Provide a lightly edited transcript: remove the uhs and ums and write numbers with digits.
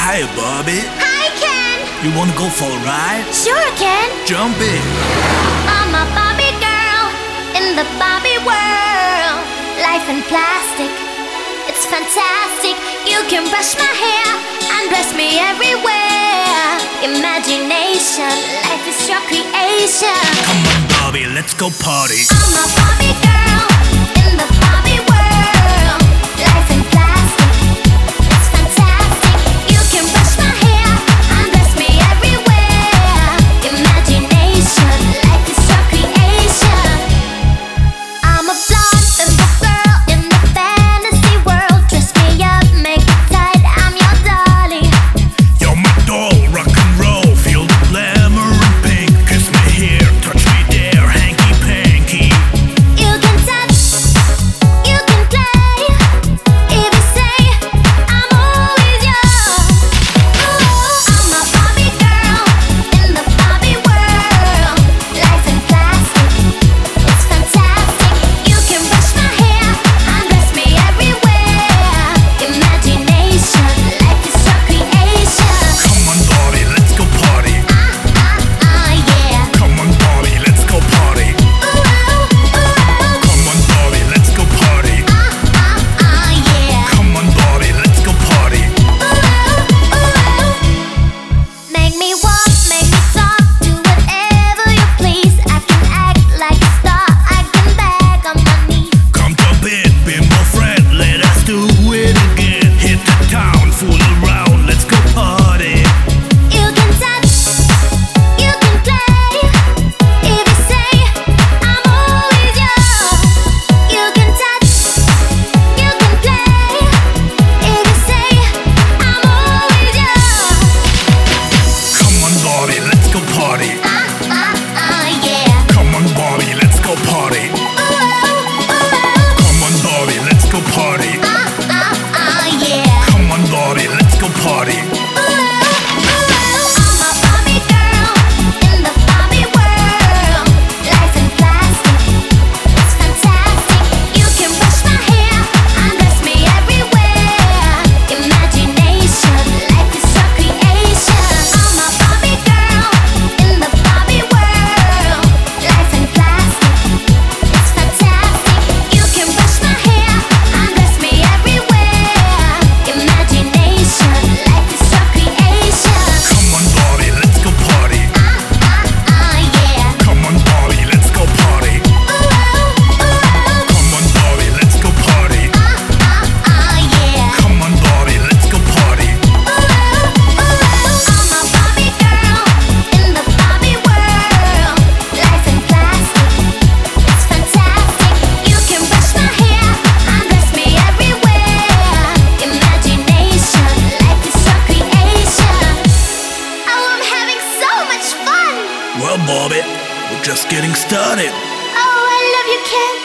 Hi, Bobby. Hi, Ken. You wanna go for a ride? Sure, Ken. Jump in. I'm a Barbie girl in the Barbie world. Life in plastic, it's fantastic. You can brush my hair and dress me everywhere. Imagination, life is your creation. Come on, Bobby, let's go party. I'm a Barbie girl in the Barbie world. Life in plastic, it's fantastic. You can brush my hair and dress me everywhere. Imagination, life is your creation. I'm a blonde simple girl in the fantasy world. Dress me up, make it tight, I'm your dolly. You're my doll, rock and roll. Feel the glamour and pink. Kiss me here, touch me there, hanky panky. You can touch, you can play. If you say I'm always yours. Ooh, I'm a Barbie girl in the Barbie world. Life in plastic, it's fantastic. You can brush my hair and dress me everywhere. Imagination, life is your creation. Come on, Bobby, let's go party. Yeah. Come on, Bobby, let's go party. Come on, Bobby, let's go party. Yeah. Come on, Bobby, let's go party. Make me walk, make me talk, do whatever you please. I can act like a star, I can beg on my knees. Come to bed, bimbo friend, let us do it again. Hit the town, fool around, let's go party. You can touch, you can play. If you say I'm always yours. You can touch, you can play. If you say I'm always yours. Come on, Bobby, let's go party. Yeah. Come on, Bobby, let's go party. Come on, Bobby, let's go party. Yeah. Come on, Bobby, let's go party. I'm a Barbie girl in the Barbie world. Life in plastic, it's fantastic. You can brush my hair and dress me everywhere. Imagination, life is your creation. I'm a Barbie girl in the Barbie world. Life in plastic, it's fantastic. You can brush my hair and dress me everywhere. Imagination, life is your creation. Come on, Bobby, let's go party. Yeah. Come on, Bobby, let's go party. Come on, Bobby, let's go party. Yeah. Come on, Bobby, let's go party. I'm a Barbie girl in the Barbie world. Life in plastic, it's fantastic. You can brush my hair and dress me everywhere. Imagination, life is your creation. Oh, I'm having so much fun. Well, Bobby, we're just getting started. Oh, I love you, Ken.